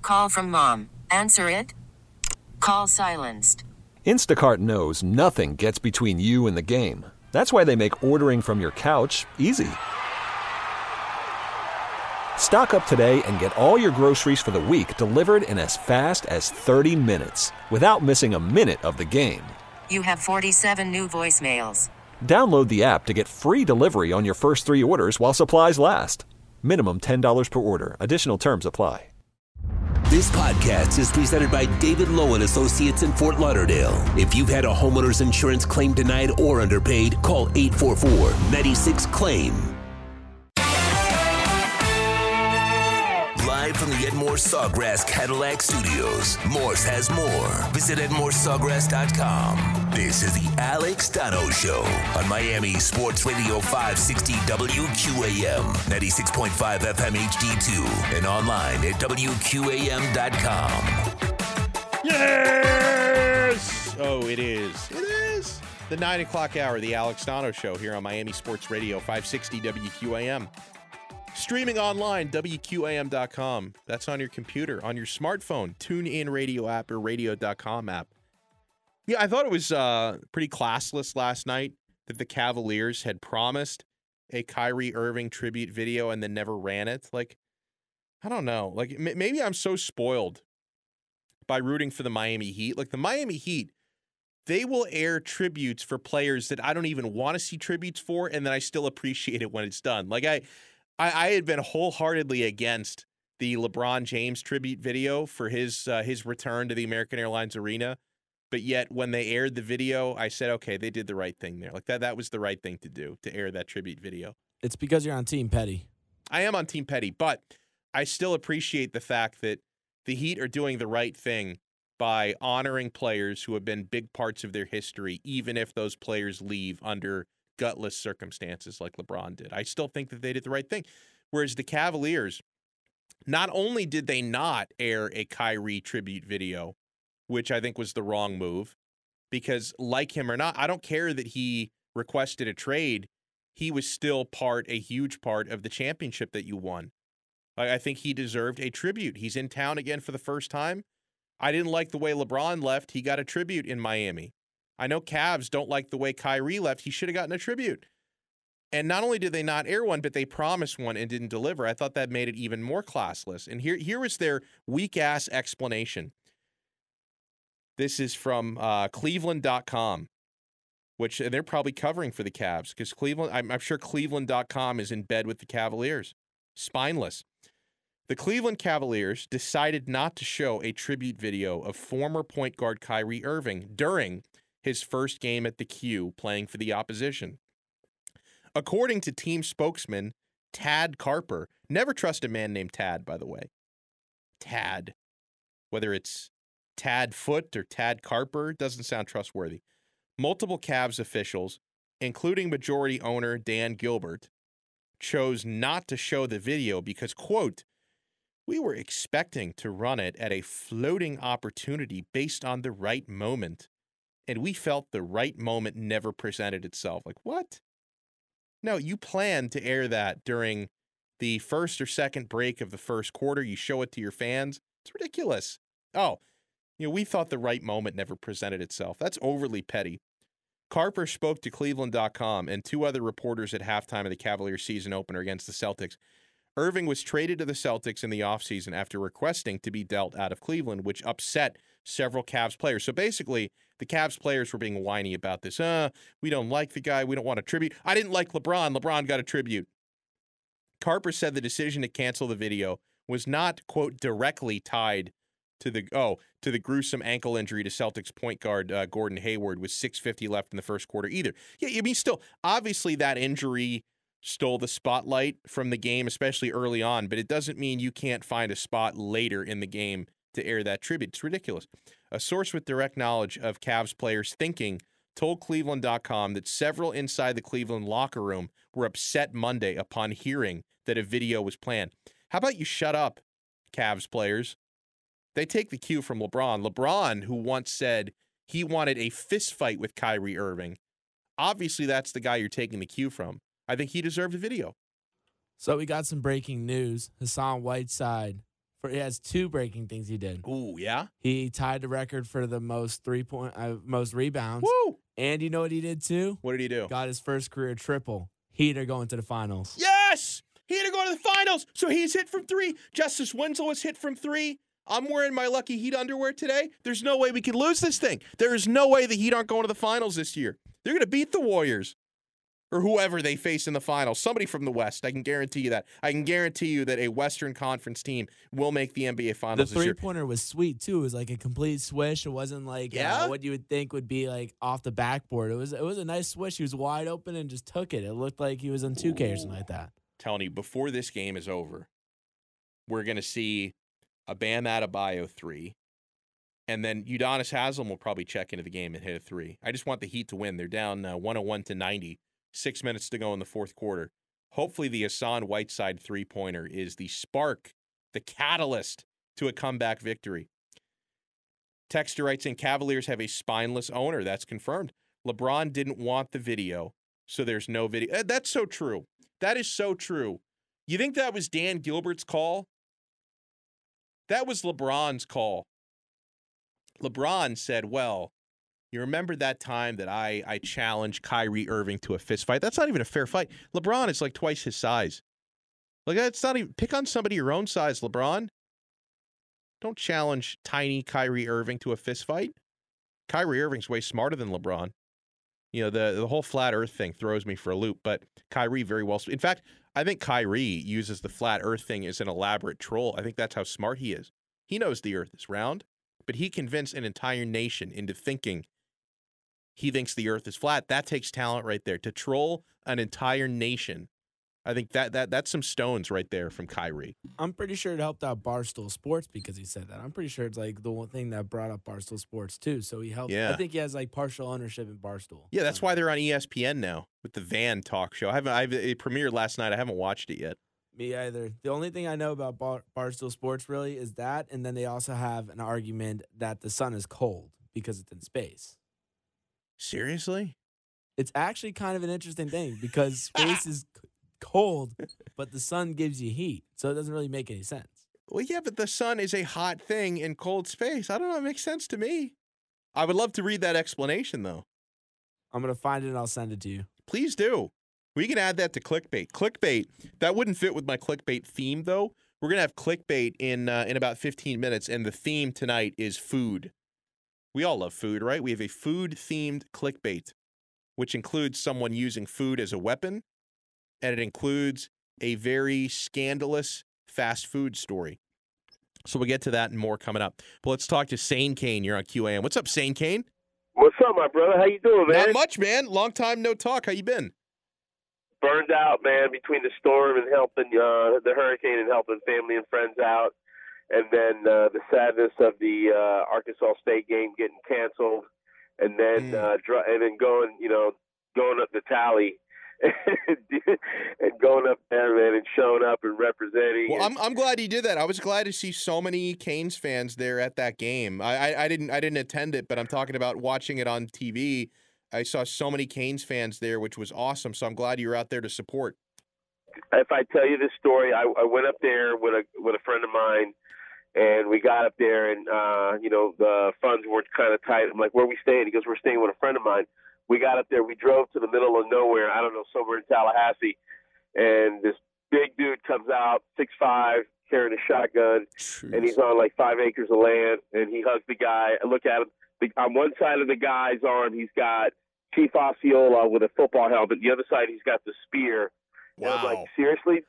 Call from mom. Answer it. Call silenced. Instacart knows nothing gets between you and the game. That's why they make ordering from your couch easy. Stock up today and get all your groceries for the week delivered in as fast as 30 minutes without missing a minute of the game. You have 47 new voicemails. Download the app to get free delivery on your first 3 orders while supplies last. Minimum $10 per order. Additional terms apply. This podcast is presented by David Lowe and Associates in Fort Lauderdale. If you've had a homeowner's insurance claim denied or underpaid, call 844-96-CLAIM. Live from the Edmore Sawgrass Cadillac Studios, Morse has more. Visit EdmoreSawgrass.com. This is the Alex Donno Show on Miami Sports Radio 560 WQAM, 96.5 FM HD2, and online at WQAM.com. Yes! Oh, it is. It is. The 9 o'clock hour, the Alex Donno Show here on Miami Sports Radio 560 WQAM. Streaming online, WQAM.com. That's on your computer, on your smartphone. TuneIn Radio app or radio.com app. Yeah, I thought it was pretty classless last night that the Cavaliers had promised a Kyrie Irving tribute video and then never ran it. Like, I don't know. Like, maybe I'm so spoiled by rooting for the Miami Heat. Like, the Miami Heat, they will air tributes for players that I don't even want to see tributes for, and then I still appreciate it when it's done. Like, I had been wholeheartedly against the LeBron James tribute video for his return to the American Airlines Arena, but yet when they aired the video, I said, okay, they did the right thing there. Like that was the right thing to do, to air that tribute video. It's because you're on Team Petty. I am on Team Petty, but I still appreciate the fact that the Heat are doing the right thing by honoring players who have been big parts of their history, even if those players leave under gutless circumstances like LeBron did. I still think that they did the right thing. Whereas the Cavaliers, not only did they not air a Kyrie tribute video, which I think was the wrong move, because like him or not, I don't care that he requested a trade. He was still a huge part of the championship that you won. I think he deserved a tribute. He's in town again for the first time. I didn't like the way LeBron left. He got a tribute in Miami. I know Cavs don't like the way Kyrie left. He should have gotten a tribute. And not only did they not air one, but they promised one and didn't deliver. I thought that made it even more classless. And here was their weak-ass explanation. This is from Cleveland.com, which they're probably covering for the Cavs because Cleveland, I'm sure Cleveland.com is in bed with the Cavaliers. Spineless. The Cleveland Cavaliers decided not to show a tribute video of former point guard Kyrie Irving during his first game at the Q playing for the opposition. According to team spokesman Tad Carper, never trust a man named Tad, by the way. Tad. Whether it's Tad Foot or Tad Carper, doesn't sound trustworthy. Multiple Cavs officials, including majority owner Dan Gilbert, chose not to show the video because, quote, we were expecting to run it at a floating opportunity based on the right moment. And we felt the right moment never presented itself. Like, what? No, you planned to air that during the first or second break of the first quarter. You show it to your fans. It's ridiculous. Oh, we thought the right moment never presented itself. That's overly petty. Carper spoke to Cleveland.com and 2 other reporters at halftime of the Cavaliers season opener against the Celtics. Irving was traded to the Celtics in the offseason after requesting to be dealt out of Cleveland, which upset several Cavs players. So basically, the Cavs players were being whiny about this. We don't like the guy. We don't want a tribute. I didn't like LeBron. LeBron got a tribute. Carper said the decision to cancel the video was not, quote, directly tied to the gruesome ankle injury to Celtics point guard Gordon Hayward with 6:50 left in the first quarter either. Yeah, I mean, still, obviously that injury stole the spotlight from the game, especially early on, but it doesn't mean you can't find a spot later in the game to air that tribute. It's ridiculous. A source with direct knowledge of Cavs players' thinking told Cleveland.com that several inside the Cleveland locker room were upset Monday upon hearing that a video was planned. How about you shut up, Cavs players? They take the cue from LeBron. LeBron, who once said he wanted a fist fight with Kyrie Irving. Obviously, that's the guy you're taking the cue from. I think he deserved a video. So we got some breaking news. Hassan Whiteside He has 2 breaking things he did. Ooh, yeah? He tied the record for the most most rebounds. Woo! And you know what he did too? What did he do? Got his first career triple. Heat are going to the finals. Yes! Heat are going to the finals. So he's hit from 3. Justice Winslow is hit from 3. I'm wearing my lucky Heat underwear today. There's no way we could lose this thing. There is no way the Heat aren't going to the finals this year. They're going to beat the Warriors. Or whoever they face in the finals. Somebody from the West. I can guarantee you that. I can guarantee you that a Western Conference team will make the NBA Finals The this year. three-pointer was sweet, too. It was like a complete swish. It wasn't like what you would think would be like off the backboard. It was a nice swish. He was wide open and just took it. It looked like he was on 2K or something like that. Telling you, before this game is over, we're going to see a Bam Adebayo 3, and then Udonis Haslem will probably check into the game and hit a 3. I just want the Heat to win. They're down 101-90. 6 minutes to go in the fourth quarter. Hopefully the Hassan Whiteside three-pointer is the spark, the catalyst to a comeback victory. Texter writes in, Cavaliers have a spineless owner. That's confirmed. LeBron didn't want the video, so there's no video. That's so true. That is so true. You think that was Dan Gilbert's call? That was LeBron's call. LeBron said, well, you remember that time that I challenged Kyrie Irving to a fist fight? That's not even a fair fight. LeBron is like twice his size. Like, that's not even, pick on somebody your own size, LeBron. Don't challenge tiny Kyrie Irving to a fist fight. Kyrie Irving's way smarter than LeBron. You know, the whole flat earth thing throws me for a loop, but Kyrie very well. In fact, I think Kyrie uses the flat earth thing as an elaborate troll. I think that's how smart he is. He knows the earth is round, but he convinced an entire nation into thinking he thinks the earth is flat. That takes talent right there. To troll an entire nation, I think that's some stones right there from Kyrie. I'm pretty sure it helped out Barstool Sports because he said that. I'm pretty sure it's like the one thing that brought up Barstool Sports too. So he helped. Yeah. I think he has like partial ownership in Barstool. Yeah, that's why they're on ESPN now with the Van talk show. It premiered last night. I haven't watched it yet. Me either. The only thing I know about Barstool Sports really is that, and then they also have an argument that the sun is cold because it's in space. Seriously? It's actually kind of an interesting thing because space is cold, but the sun gives you heat, so it doesn't really make any sense. Well, yeah, but the sun is a hot thing in cold space. I don't know. It makes sense to me. I would love to read that explanation, though. I'm going to find it and I'll send it to you. Please do. We can add that to clickbait. Clickbait, that wouldn't fit with my clickbait theme, though. We're going to have clickbait in about 15 minutes, and the theme tonight is food. We all love food, right? We have a food-themed clickbait, which includes someone using food as a weapon, and it includes a very scandalous fast food story. So we'll get to that and more coming up. But let's talk to Sane Kane. You're on QAM. What's up, Sane Kane? What's up, my brother? How you doing, man? Not much, man. Long time no talk. How you been? Burned out, man, between the storm and helping the hurricane and helping family and friends out. And then the sadness of the Arkansas State game getting canceled, and then going up the tally and going up there, man, and showing up and representing. Well, I'm glad you did that. I was glad to see so many Canes fans there at that game. I didn't attend it, but I'm talking about watching it on TV. I saw so many Canes fans there, which was awesome. So I'm glad you were out there to support. If I tell you this story, I went up there with a friend of mine. And we got up there, and, the funds were kind of tight. I'm like, where are we staying? He goes, we're staying with a friend of mine. We got up there. We drove to the middle of nowhere, I don't know, somewhere in Tallahassee. And this big dude comes out, 6'5", carrying a shotgun. Jeez. And he's on like 5 acres of land. And he hugs the guy. I look at him. On one side of the guy's arm, he's got Chief Osceola with a football helmet. The other side, he's got the spear. Wow. And I'm like, seriously?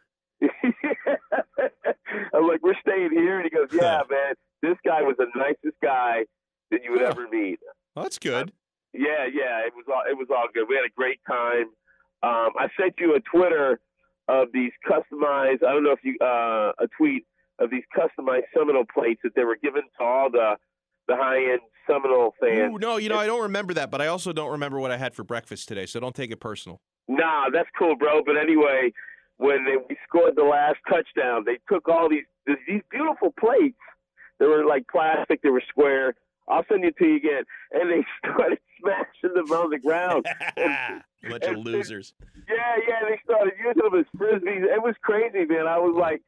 I'm like, we're staying here, and he goes, yeah, man, this guy was the nicest guy that you would ever meet. Well, that's good. Yeah, it was all good. We had a great time. I sent you a Twitter of these customized, I don't know if you a tweet of these customized Seminole plates that they were given to all the high-end Seminole fans. Ooh, no, I don't remember that, but I also don't remember what I had for breakfast today, so don't take it personal. Nah, that's cool, bro. But anyway, when we scored the last touchdown, they took all these beautiful plates. They were like plastic. They were square. I'll send it to you again. And they started smashing them on the ground. Bunch of losers. Yeah. They started using them as frisbees. It was crazy, man. I was like,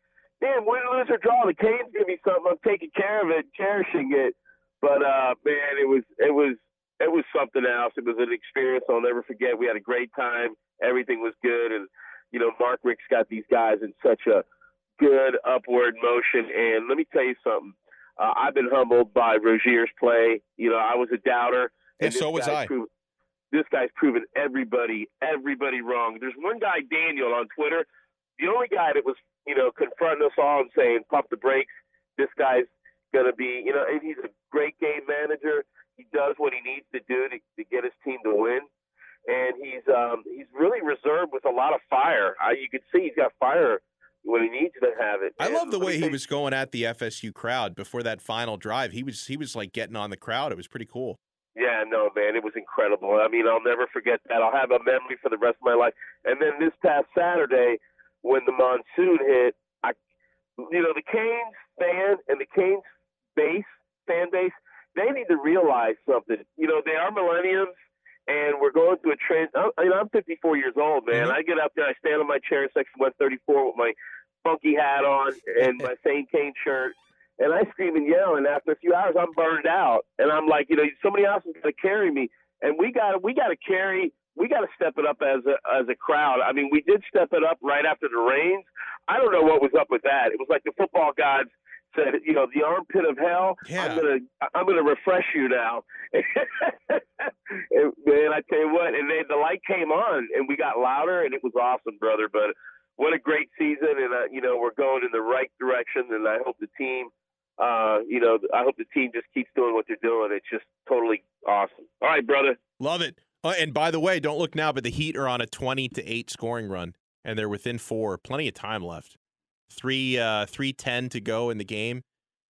damn, win, lose, or draw, the Canes give me something. I'm taking care of it, cherishing it. But man, it was something else. It was an experience I'll never forget. We had a great time. Everything was good, and you know, Mark Richt's got these guys in such a good upward motion. And let me tell you something. I've been humbled by Rozier's play. You know, I was a doubter. And so was I. This guy's proven everybody wrong. There's one guy, Daniel, on Twitter, the only guy that was, you know, confronting us all and saying, pump the brakes. This guy's going to be, you know, and he's a great game manager. He does what he needs to do to get his team to win. And he's really reserved with a lot of fire. You can see he's got fire when he needs to have it. I love the way he was going at the FSU crowd before that final drive. He was like getting on the crowd. It was pretty cool. Yeah, no, man, it was incredible. I mean, I'll never forget that. I'll have a memory for the rest of my life. And then this past Saturday, when the monsoon hit, the Canes fan and the Canes fan base, they need to realize something. You know, they are millenniums, and we're going through a trend. I'm 54 years old, man. I get up there, I stand on my chair in section 134 with my funky hat on and my St. Cane shirt, and I scream and yell, and after a few hours, I'm burned out. And I'm like, you know, somebody else is going to carry me. And we got to step it up as a crowd. I mean, we did step it up right after the rains. I don't know what was up with that. It was like the football gods said, you know, the armpit of hell. Yeah. I'm gonna refresh you now. And, man, I tell you what, and the light came on, and we got louder, and it was awesome, brother. But what a great season, and you know, we're going in the right direction, and I hope the team. I hope the team just keeps doing what they're doing. It's just totally awesome. All right, brother. Love it. And by the way, don't look now, but the Heat are on a 20-8 scoring run, and they're within 4. Plenty of time left. 3:10 to go in the game.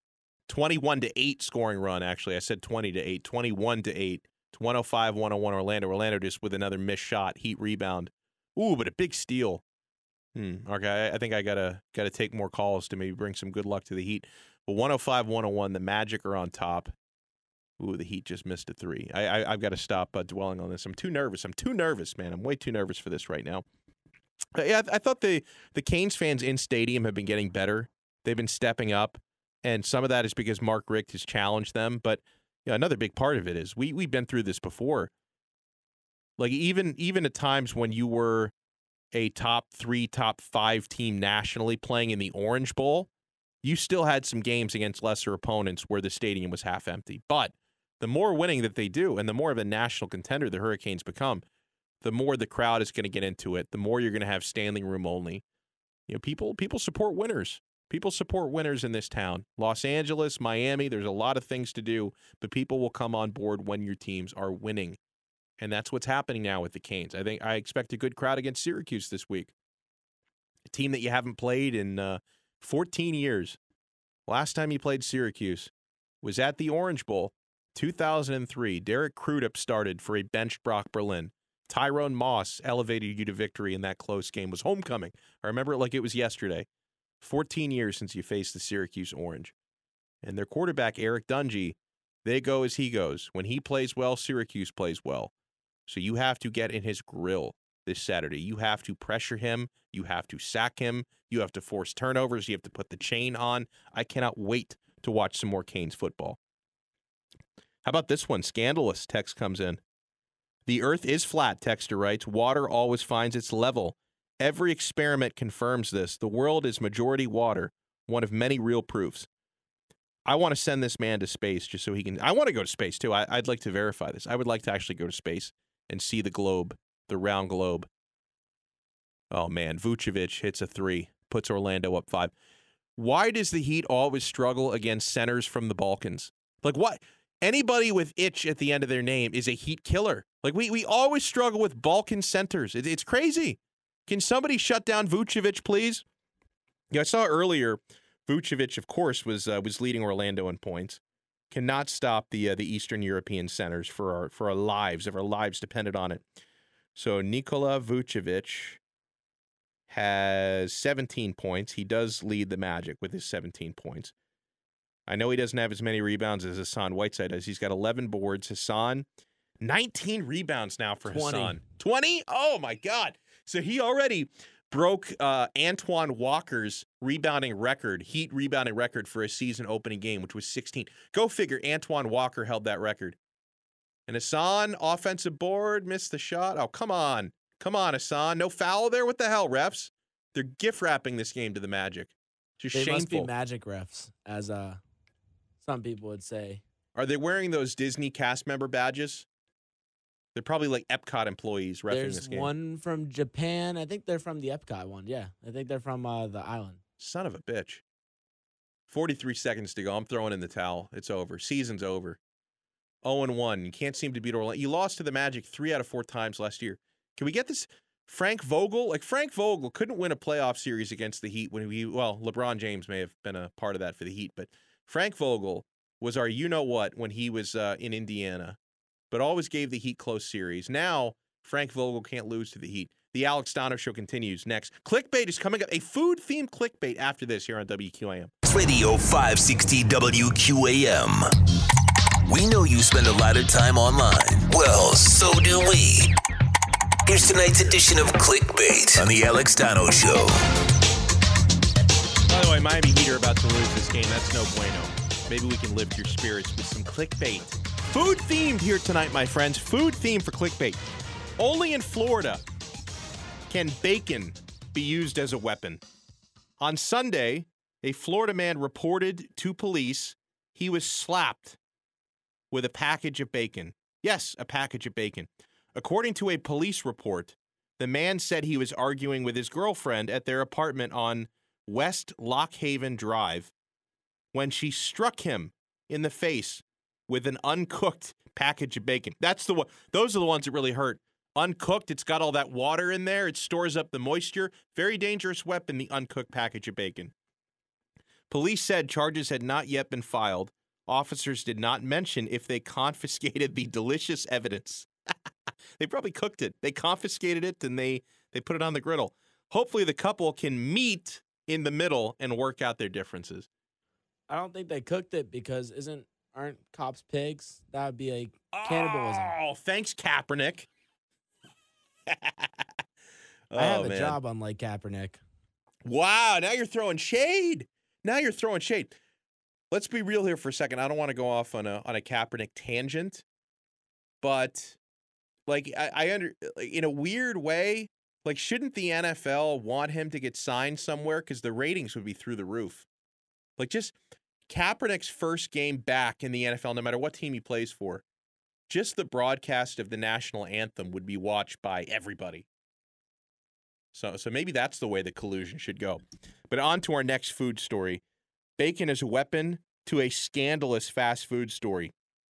21-8 scoring run, actually. I said 20-8. 21-8. It's 105-101 Orlando. Orlando just with another missed shot. Heat rebound. Ooh, but a big steal. Okay, I think I gotta take more calls to maybe bring some good luck to the Heat. But 105-101, the Magic are on top. Ooh, the Heat just missed a 3. I've got to stop dwelling on this. I'm too nervous, man. I'm way too nervous for this right now. Yeah, I thought the Canes fans in stadium have been getting better. They've been stepping up, and some of that is because Mark Richt has challenged them. But another big part of it is we've been through this before. Like even at times when you were a top 3, top 5 team nationally playing in the Orange Bowl, you still had some games against lesser opponents where the stadium was half empty. But the more winning that they do and the more of a national contender the Hurricanes become, the more the crowd is going to get into it, the more you're going to have standing room only. You know, people support winners. People support winners in this town. Los Angeles, Miami, there's a lot of things to do, but people will come on board when your teams are winning. And that's what's happening now with the Canes. I expect a good crowd against Syracuse this week. A team that you haven't played in 14 years. Last time you played Syracuse was at the Orange Bowl, 2003. Derek Crudup started for a benched Brock Berlin. Tyrone Moss elevated you to victory in that close game. It was homecoming. I remember it like it was yesterday. 14 years since you faced the Syracuse Orange. And their quarterback, Eric Dungy, they go as he goes. When he plays well, Syracuse plays well. So you have to get in his grill this Saturday. You have to pressure him. You have to sack him. You have to force turnovers. You have to put the chain on. I cannot wait to watch some more Canes football. How about this one? Scandalous text comes in. The earth is flat, texter writes. Water always finds its level. Every experiment confirms this. The world is majority water, one of many real proofs. I want to send this man to space just so he can. I want to go to space, too. I'd like to verify this. I would like to actually go to space and see the globe, the round globe. Oh, man. Vucevic hits a 3, puts Orlando up 5. Why does the Heat always struggle against centers from the Balkans? Like, what? Anybody with itch at the end of their name is a Heat killer. Like, we always struggle with Balkan centers. It's crazy. Can somebody shut down Vucevic, please? Yeah, I saw earlier, Vucevic, of course, was leading Orlando in points. Cannot stop the Eastern European centers for our lives, if our lives depended on it. So Nikola Vucevic has 17 points. He does lead the Magic with his 17 points. I know he doesn't have as many rebounds as Hassan Whiteside does. He's got 11 boards. Hassan, 19 rebounds now for 20. Hassan. 20? Oh, my God. So he already, broke Antoine Walker's Heat rebounding record for a season opening game, which was 16. Go figure, Antoine Walker held that record. And Hassan, offensive board, missed the shot. Oh, come on. Come on, Hassan. No foul there? What the hell, refs? They're gift wrapping this game to the Magic. Just they shameful. Must be Magic refs, as some people would say. Are they wearing those Disney cast member badges? They're probably like Epcot employees reffing this game. There's one from Japan. I think they're from the Epcot one. Yeah, I think they're from the island. Son of a bitch. 43 seconds to go. I'm throwing in the towel. It's over. Season's over. 0-1. You can't seem to beat Orlando. You lost to the Magic 3 out of 4 times last year. Can we get this? Frank Vogel? Like, Frank Vogel couldn't win a playoff series against the Heat when LeBron James may have been a part of that for the Heat, but Frank Vogel was our you-know-what when he was in Indiana, but always gave the Heat close series. Now, Frank Vogel can't lose to the Heat. The Alex Dono Show continues next. Clickbait is coming up. A food-themed clickbait after this here on WQAM. Radio 560 WQAM. We know you spend a lot of time online. Well, so do we. Here's tonight's edition of Clickbait on the Alex Dono Show. By the way, Miami Heat are about to lose this game. That's no bueno. Maybe we can lift your spirits with some clickbait. Food-themed here tonight, my friends. Food-themed for clickbait. Only in Florida can bacon be used as a weapon. On Sunday, a Florida man reported to police he was slapped with a package of bacon. Yes, a package of bacon. According to a police report, the man said he was arguing with his girlfriend at their apartment on West Lock Haven Drive when she struck him in the face with an uncooked package of bacon. That's the one. Those are the ones that really hurt. Uncooked, it's got all that water in there. It stores up the moisture. Very dangerous weapon, the uncooked package of bacon. Police said charges had not yet been filed. Officers did not mention if they confiscated the delicious evidence. They probably cooked it. They confiscated it, and they put it on the griddle. Hopefully the couple can meet in the middle and work out their differences. I don't think they cooked it because aren't cops pigs? That would be like cannibalism. Oh, thanks, Kaepernick. I have a job on Lake Kaepernick. Wow, now you're throwing shade. Let's be real here for a second. I don't want to go off on a Kaepernick tangent, but like in a weird way, like shouldn't the NFL want him to get signed somewhere because the ratings would be through the roof? Like just Kaepernick's first game back in the NFL, no matter what team he plays for, just the broadcast of the national anthem would be watched by everybody. So maybe that's the way the collusion should go. But on to our next food story. Bacon as a weapon to a scandalous fast food story.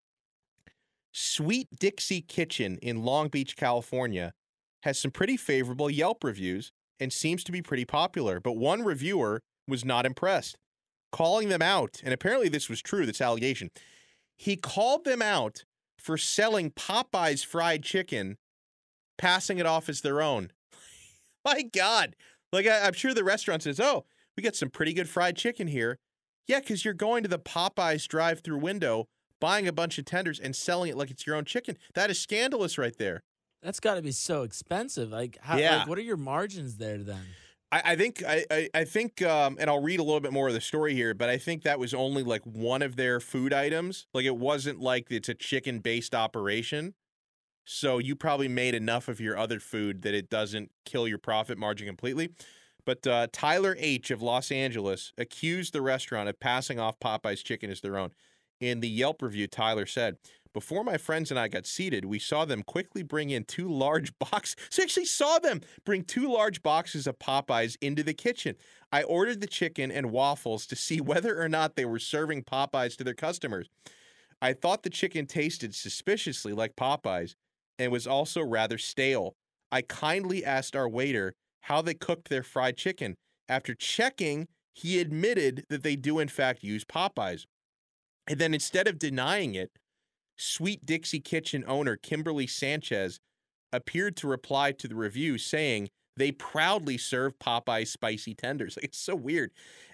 Sweet Dixie Kitchen in Long Beach, California, has some pretty favorable Yelp reviews and seems to be pretty popular. But one reviewer was not impressed, calling them out. And apparently this was true, this allegation. He called them out for selling Popeye's fried chicken, passing it off as their own. My God. Like, I'm sure the restaurant says, oh, we got some pretty good fried chicken here. Yeah, because you're going to the Popeye's drive-through window, buying a bunch of tenders and selling it like it's your own chicken. That is scandalous right there. That's got to be so expensive. Like, what are your margins there then? I think, and I'll read a little bit more of the story here, but I think that was only like one of their food items. Like, it wasn't like it's a chicken-based operation. So you probably made enough of your other food that it doesn't kill your profit margin completely. But Tyler H. of Los Angeles accused the restaurant of passing off Popeye's chicken as their own. In the Yelp review, Tyler said, before my friends and I got seated, we saw them quickly bring in 2 large boxes. So I actually saw them bring 2 large boxes of Popeyes into the kitchen. I ordered the chicken and waffles to see whether or not they were serving Popeyes to their customers. I thought the chicken tasted suspiciously like Popeyes and was also rather stale. I kindly asked our waiter how they cooked their fried chicken. After checking, he admitted that they do in fact use Popeyes. And then instead of denying it, Sweet Dixie Kitchen owner Kimberly Sanchez appeared to reply to the review saying they proudly serve Popeyes spicy tenders. Like, it's so weird.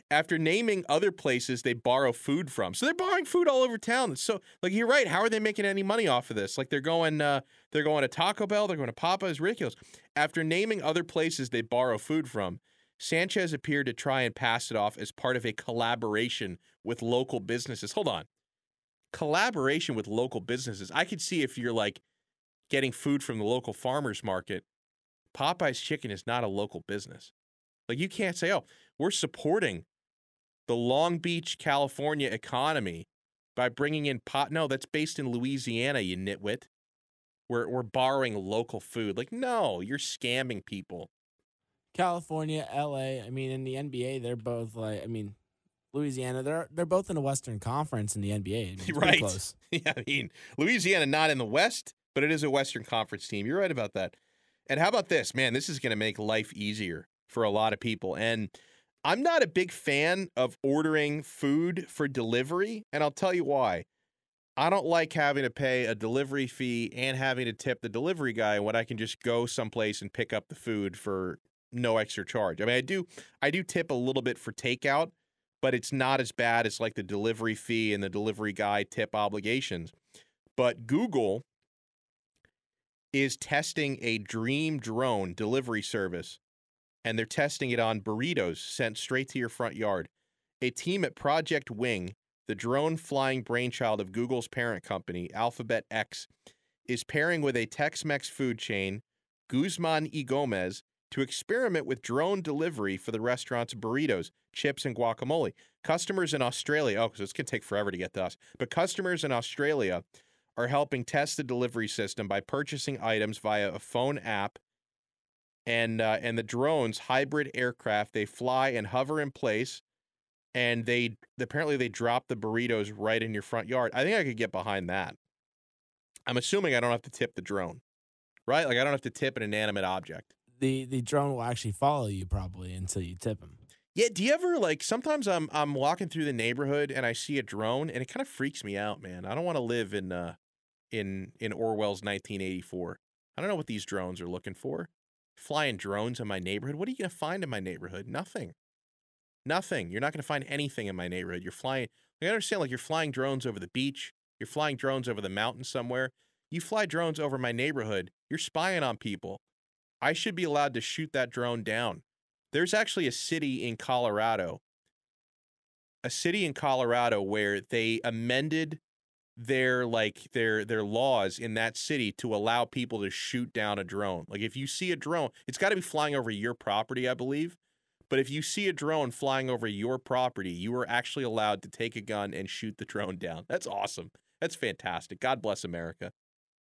after naming other places they borrow food from. So they're borrowing food all over town. So, like, you're right. How are they making any money off of this? Like, they're going to Taco Bell, they're going to Popeyes, ridiculous. After naming other places they borrow food from, Sanchez appeared to try and pass it off as part of a collaboration with local businesses. Hold on. Collaboration with local businesses. I could see if you're, like, getting food from the local farmer's market. Popeye's Chicken is not a local business. Like, you can't say, oh, we're supporting the Long Beach, California economy by bringing in No, that's based in Louisiana, you nitwit. We're borrowing local food. Like, no, you're scamming people. California, LA, I mean, in the NBA, they're both like, I mean, Louisiana, they're both in the Western Conference in the NBA. I mean, it's right. Close. Yeah, I mean, Louisiana not in the West, but it is a Western Conference team. You're right about that. And how about this? Man, this is going to make life easier for a lot of people. And I'm not a big fan of ordering food for delivery, and I'll tell you why. I don't like having to pay a delivery fee and having to tip the delivery guy when I can just go someplace and pick up the food for no extra charge. I mean, I do tip a little bit for takeout, but it's not as bad as like the delivery fee and the delivery guy tip obligations. But Google is testing a Dream Drone delivery service, and they're testing it on burritos sent straight to your front yard. A team at Project Wing, the drone flying brainchild of Google's parent company, Alphabet X, is pairing with a Tex-Mex food chain, Guzman y Gomez, to experiment with drone delivery for the restaurant's burritos, chips, and guacamole. Customers in Australia, because it's going to take forever to get to us, but customers in Australia are helping test the delivery system by purchasing items via a phone app and the drones, hybrid aircraft. They fly and hover in place, and they drop the burritos right in your front yard. I think I could get behind that. I'm assuming I don't have to tip the drone, right? Like, I don't have to tip an inanimate object. The drone will actually follow you probably until you tip him. Yeah, do you ever, like, sometimes I'm walking through the neighborhood and I see a drone and it kind of freaks me out, man. I don't want to live in Orwell's 1984. I don't know what these drones are looking for. Flying drones in my neighborhood. What are you going to find in my neighborhood? Nothing. You're not going to find anything in my neighborhood. You're flying. I understand, like, you're flying drones over the beach. You're flying drones over the mountain somewhere. You fly drones over my neighborhood. You're spying on people. I should be allowed to shoot that drone down. There's actually a city in Colorado where they amended their laws in that city to allow people to shoot down a drone. Like, if you see a drone, it's got to be flying over your property, I believe. But if you see a drone flying over your property, you are actually allowed to take a gun and shoot the drone down. That's awesome. That's fantastic. God bless America.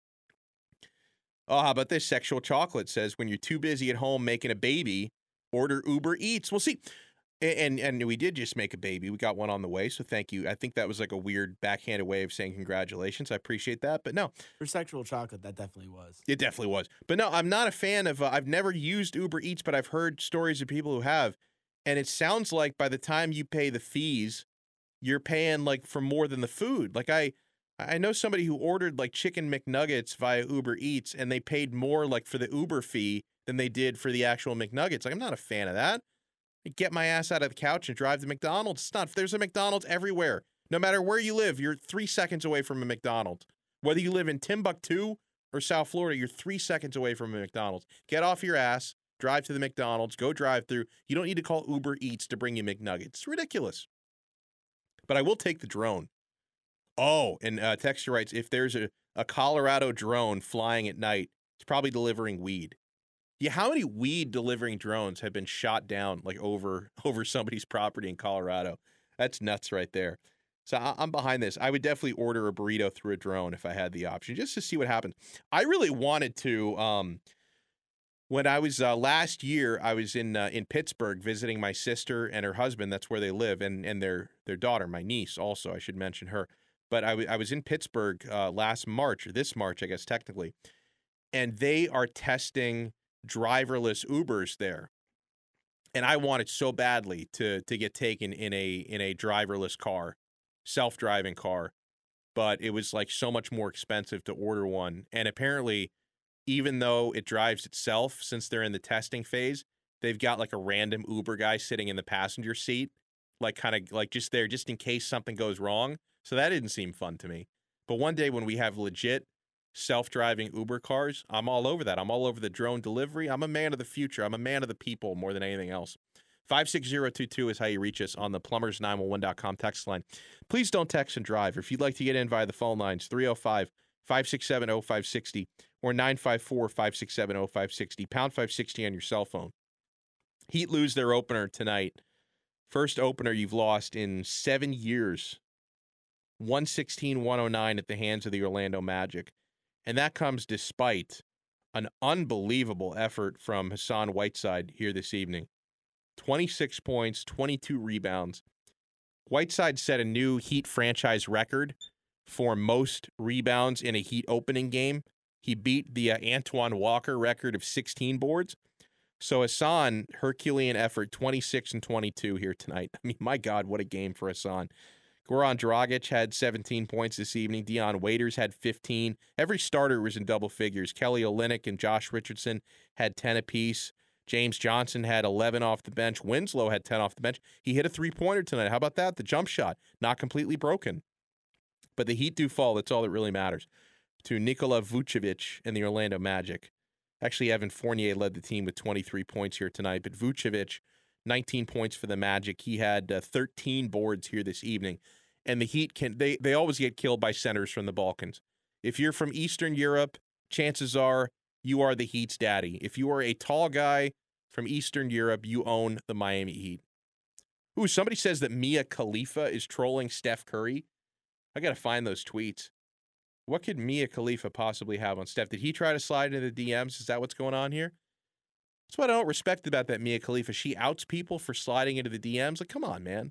Oh, how about this? Sexual Chocolate says, when you're too busy at home making a baby, order Uber Eats. Well, see, and we did just make a baby. We got one on the way, so thank you. I think that was like a weird backhanded way of saying congratulations. I appreciate that, but no. For Sexual Chocolate, that definitely was. It definitely was. But no, I'm not a fan of, I've never used Uber Eats, but I've heard stories of people who have, and it sounds like by the time you pay the fees, you're paying like for more than the food. Like, I know somebody who ordered like chicken McNuggets via Uber Eats, and they paid more like for the Uber fee than they did for the actual McNuggets. Like, I'm not a fan of that. I get my ass out of the couch and drive to McDonald's. It's not. There's a McDonald's everywhere. No matter where you live, you're 3 seconds away from a McDonald's. Whether you live in Timbuktu or South Florida, you're 3 seconds away from a McDonald's. Get off your ass, drive to the McDonald's, go drive through. You don't need to call Uber Eats to bring you McNuggets. It's ridiculous. But I will take the drone. Oh, and Texture writes, if there's a Colorado drone flying at night, it's probably delivering weed. Yeah, how many weed delivering drones have been shot down like over somebody's property in Colorado? That's nuts right there. So I'm behind this. I would definitely order a burrito through a drone if I had the option, just to see what happens. I really wanted to. When I was last year, I was in Pittsburgh visiting my sister and her husband. That's where they live, and their daughter, my niece, also. I should mention her. But I was in Pittsburgh last March, or this March, I guess technically, and they are testing driverless Ubers there. And I wanted so badly to get taken in a driverless car, self-driving car, but it was like so much more expensive to order one. And apparently, even though it drives itself, since they're in the testing phase, they've got like a random Uber guy sitting in the passenger seat like kind of like just there just in case something goes wrong. So that didn't seem fun to me. But one day when we have legit self-driving Uber cars, I'm all over that. I'm all over the drone delivery. I'm a man of the future. I'm a man of the people more than anything else. 56022 is how you reach us on the plumbers911.com text line. Please don't text and drive. If you'd like to get in via the phone lines, 305-567-0560 or 954-567-0560, pound 560 on your cell phone. Heat lose their opener tonight. First opener you've lost in 7 years. 116-109 at the hands of the Orlando Magic. And that comes despite an unbelievable effort from Hassan Whiteside here this evening. 26 points, 22 rebounds. Whiteside set a new Heat franchise record for most rebounds in a Heat opening game. He beat the Antoine Walker record of 16 boards. So Hassan, Herculean effort, 26 and 22 here tonight. I mean, my God, what a game for Hassan. Goran Dragic had 17 points this evening. Dion Waiters had 15. Every starter was in double figures. Kelly Olynyk and Josh Richardson had 10 apiece. James Johnson had 11 off the bench. Winslow had 10 off the bench. He hit a three-pointer tonight. How about that? The jump shot, not completely broken. But the Heat do fall. That's all that really matters. To Nikola Vucevic and the Orlando Magic. Actually, Evan Fournier led the team with 23 points here tonight. But Vucevic, 19 points for the Magic. He had 13 boards here this evening. And the Heat they always get killed by centers from the Balkans. If you're from Eastern Europe, chances are you are the Heat's daddy. If you are a tall guy from Eastern Europe, you own the Miami Heat. Ooh, somebody says that Mia Khalifa is trolling Steph Curry. I got to find those tweets. What could Mia Khalifa possibly have on Steph? Did he try to slide into the DMs? Is that what's going on here? That's what I don't respect about that Mia Khalifa. She outs people for sliding into the DMs. Like, come on, man.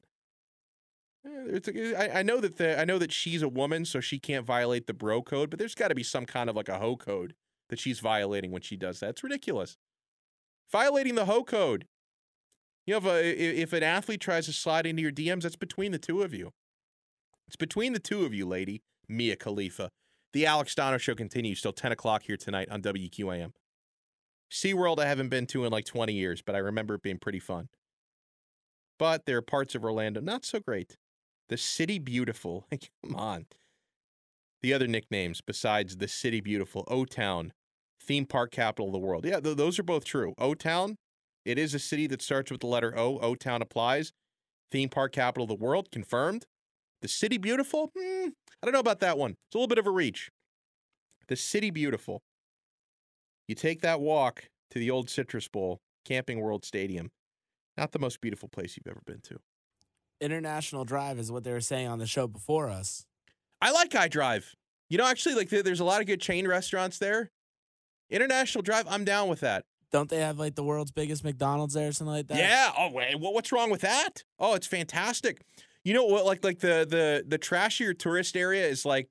I know that she's a woman, so she can't violate the bro code, but there's got to be some kind of like a hoe code that she's violating when she does that. It's ridiculous. Violating the hoe code. You know, if an athlete tries to slide into your DMs, that's between the two of you. It's between the two of you, lady, Mia Khalifa. The Alex Dono Show continues till 10 o'clock here tonight on WQAM. SeaWorld I haven't been to in like 20 years, but I remember it being pretty fun. But there are parts of Orlando not so great. The City Beautiful. Come on. The other nicknames besides the City Beautiful, O-Town, theme park capital of the world. Yeah, those are both true. O-Town, it is a city that starts with the letter O. O-Town applies. Theme park capital of the world, confirmed. The City Beautiful, I don't know about that one. It's a little bit of a reach. The City Beautiful. You take that walk to the old Citrus Bowl, Camping World Stadium. Not the most beautiful place you've ever been to. International Drive is what they were saying on the show before us. I like iDrive. You know, actually, like there's a lot of good chain restaurants there. International Drive, I'm down with that. Don't they have like the world's biggest McDonald's there or something like that? Yeah. Oh, wait. What's wrong with that? Oh, it's fantastic. You know what? Like the trashier tourist area is like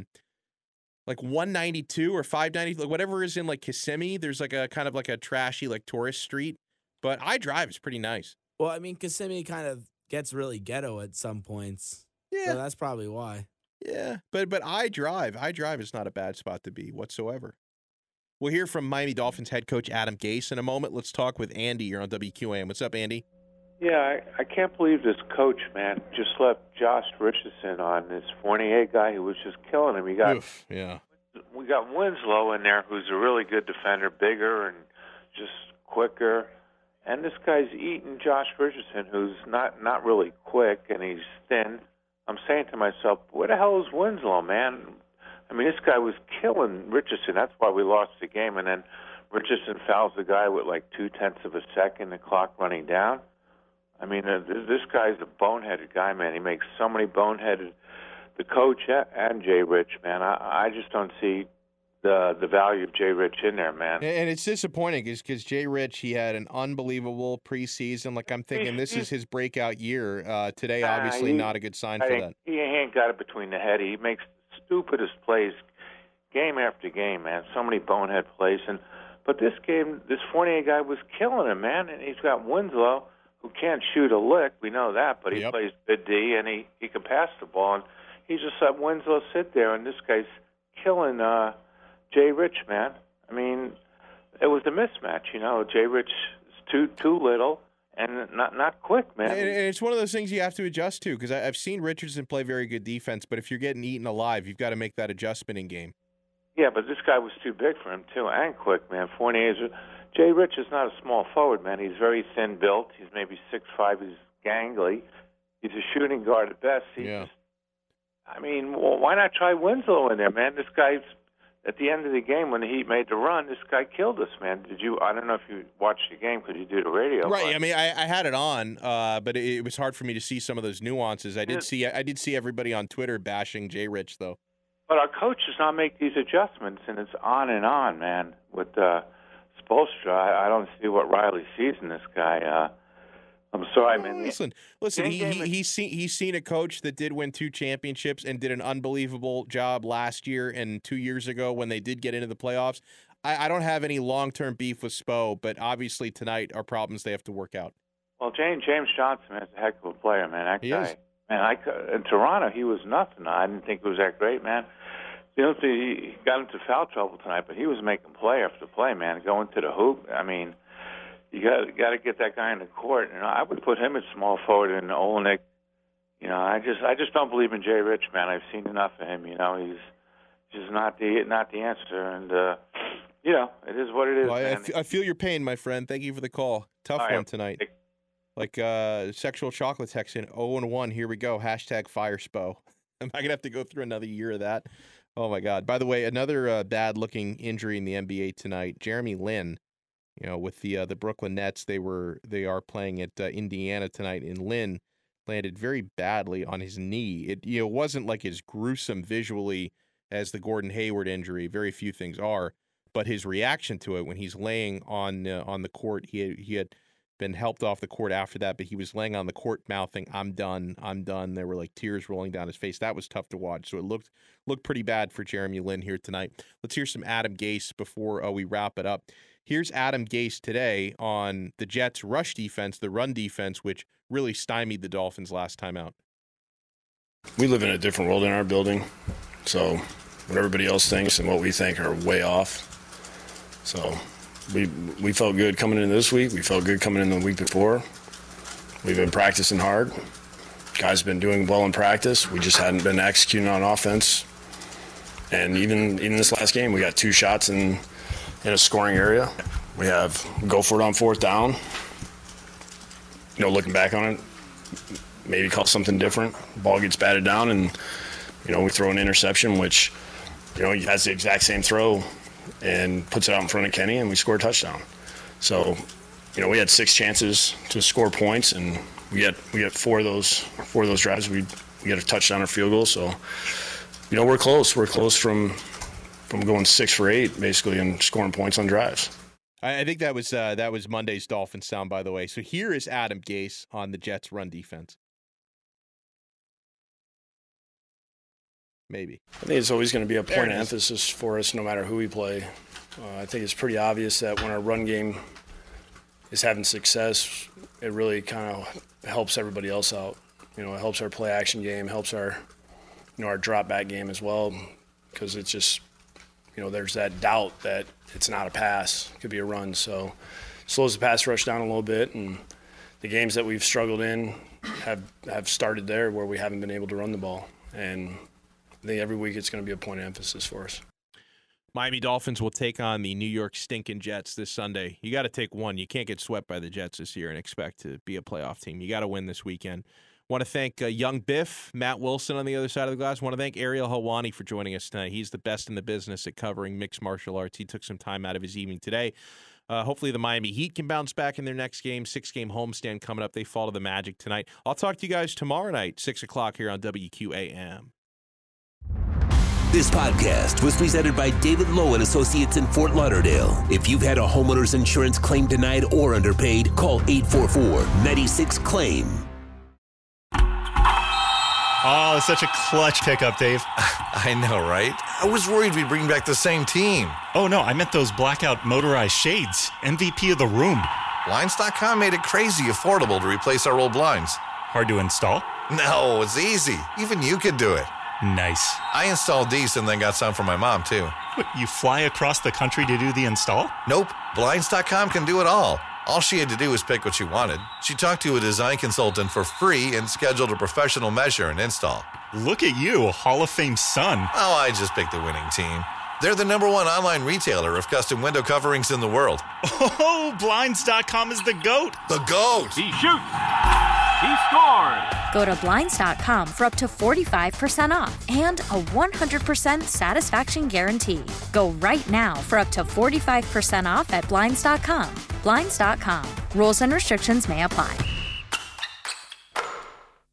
192 or 590, like whatever is in like Kissimmee. There's like a kind of like a trashy like tourist street, but iDrive is pretty nice. Well, I mean, Kissimmee kind of gets really ghetto at some points. Yeah. So that's probably why. Yeah. But iDrive is not a bad spot to be whatsoever. We'll hear from Miami Dolphins head coach Adam Gase in a moment. Let's talk with Andy here on WQAM. What's up, Andy? Yeah, I can't believe this coach, man, just left Josh Richardson on this Fournier guy who was just killing him. We got Winslow in there, who's a really good defender, bigger and just quicker. And this guy's eating Josh Richardson, who's not really quick, and he's thin. I'm saying to myself, where the hell is Winslow, man? I mean, this guy was killing Richardson. That's why we lost the game. And then Richardson fouls the guy with like 0.2 of a second, the clock running down. I mean, this guy's a boneheaded guy, man. He makes so many boneheaded. The coach and Jay Rich, man. I just don't see the value of Jay Rich in there, man. And it's disappointing because Jay Rich, he had an unbelievable preseason. Like, I'm thinking this is his breakout year. Today, obviously, not a good sign for that. He ain't got it between the head. He makes the stupidest plays game after game, man. So many bonehead plays. But this game, this Fournier guy was killing him, man. And he's got Winslow, who can't shoot a lick. We know that. But he plays good D, and he can pass the ball. And he just let Winslow sit there, and this guy's killing Jay Rich, man. I mean, it was a mismatch, you know. Jay Rich is too little, and not quick, man. And it's one of those things you have to adjust to, because I've seen Richardson play very good defense, but if you're getting eaten alive, you've got to make that adjustment in game. Yeah, but this guy was too big for him, too, and quick, man. Fournier Jay Rich is not a small forward, man. He's very thin built. He's maybe 6'5". He's gangly. He's a shooting guard at best. Why not try Winslow in there, man? This guy's, at the end of the game, when the Heat made the run, this guy killed us, man. I don't know if you watched the game because you do the radio. Right. I mean, I had it on, but it was hard for me to see some of those nuances. I did see everybody on Twitter bashing Jay Rich, though. But our coach does not make these adjustments, and it's on and on, man. With Spoelstra, I don't see what Riley sees in this guy. I'm sorry, man. Listen. He's seen a coach that did win 2 championships and did an unbelievable job last year and 2 years ago when they did get into the playoffs. I don't have any long-term beef with Spo, but obviously tonight are problems they have to work out. Well, James Johnson is a heck of a player, man. That guy. Is. Man, in Toronto, he was nothing. I didn't think he was that great, man. He got into foul trouble tonight, but he was making play after play, man. Going to the hoop. I mean, you got to get that guy in the court. I would put him at small forward and Olenek. I just don't believe in Jay Rich, man. I've seen enough of him. He's just not the answer, and it is what it is. Well, I feel your pain, my friend. Thank you for the call. Tough one tonight. Like sexual chocolate text in 0-1. Here we go. #FireSpo. Am I gonna have to go through another year of that? Oh my God. By the way, another bad-looking injury in the NBA tonight. Jeremy Lin. With the Brooklyn Nets, they are playing at Indiana tonight, and Lin landed very badly on his knee. It wasn't like as gruesome visually as the Gordon Hayward injury. Very few things are, but his reaction to it when he's laying on the court, he had been helped off the court after that, but he was laying on the court mouthing, "I'm done, I'm done." There were like tears rolling down his face. That was tough to watch. So it looked pretty bad for Jeremy Lin here tonight. Let's hear some Adam Gase before we wrap it up. Here's Adam Gase today on the Jets' rush defense, the run defense, which really stymied the Dolphins last time out. We live in a different world in our building, so what everybody else thinks and what we think are way off. So we felt good coming into this week. We felt good coming in the week before. We've been practicing hard. Guys have been doing well in practice. We just hadn't been executing on offense. And even this last game, we got 2 shots in a scoring area. We have go for it on 4th down. Looking back on it, maybe call something different. Ball gets batted down, and we throw an interception, which he has the exact same throw and puts it out in front of Kenny, and we score a touchdown. So, we had 6 chances to score points, and we got 4 of those drives. We got a touchdown or field goal. So, we're close. We're close from going 6 for 8, basically, and scoring points on drives. I think that was Monday's Dolphins sound, by the way. So here is Adam Gase on the Jets' run defense. Maybe. I think it's always going to be a point of emphasis for us no matter who we play. I think it's pretty obvious that when our run game is having success, it really kind of helps everybody else out. It helps our play action game, helps our drop back game as well, because it's just, there's that doubt that it's not a pass, it could be a run. So slows the pass rush down a little bit, and the games that we've struggled in have started there where we haven't been able to run the ball. And I think every week it's going to be a point of emphasis for us. Miami Dolphins will take on the New York stinking Jets this Sunday. You got to take one. You can't get swept by the Jets this year and expect to be a playoff team. You got to win this weekend. Want to thank Young Biff, Matt Wilson on the other side of the glass. Want to thank Ariel Helwani for joining us tonight. He's the best in the business at covering mixed martial arts. He took some time out of his evening today. Hopefully the Miami Heat can bounce back in their next game. 6-game homestand coming up. They fall to the Magic tonight. I'll talk to you guys tomorrow night, 6 o'clock here on WQAM. This podcast was presented by David Lowe and Associates in Fort Lauderdale. If you've had a homeowner's insurance claim denied or underpaid, call 844-96-CLAIM. Oh, such a clutch pickup, Dave. I know, right? I was worried we'd bring back the same team. Oh, no, I meant those blackout motorized shades. MVP of the room. Blinds.com made it crazy affordable to replace our old blinds. Hard to install? No, it's easy. Even you could do it. Nice. I installed these and then got some for my mom, too. What, you fly across the country to do the install? Nope. Blinds.com can do it all. All she had to do was pick what she wanted. She talked to a design consultant for free and scheduled a professional measure and install. Look at you, a Hall of Fame son. Oh, I just picked the winning team. They're the #1 online retailer of custom window coverings in the world. Oh, Blinds.com is the GOAT. The GOAT. He shoots. He scores. Go to Blinds.com for up to 45% off and a 100% satisfaction guarantee. Go right now for up to 45% off at Blinds.com. Blinds.com. Rules and restrictions may apply.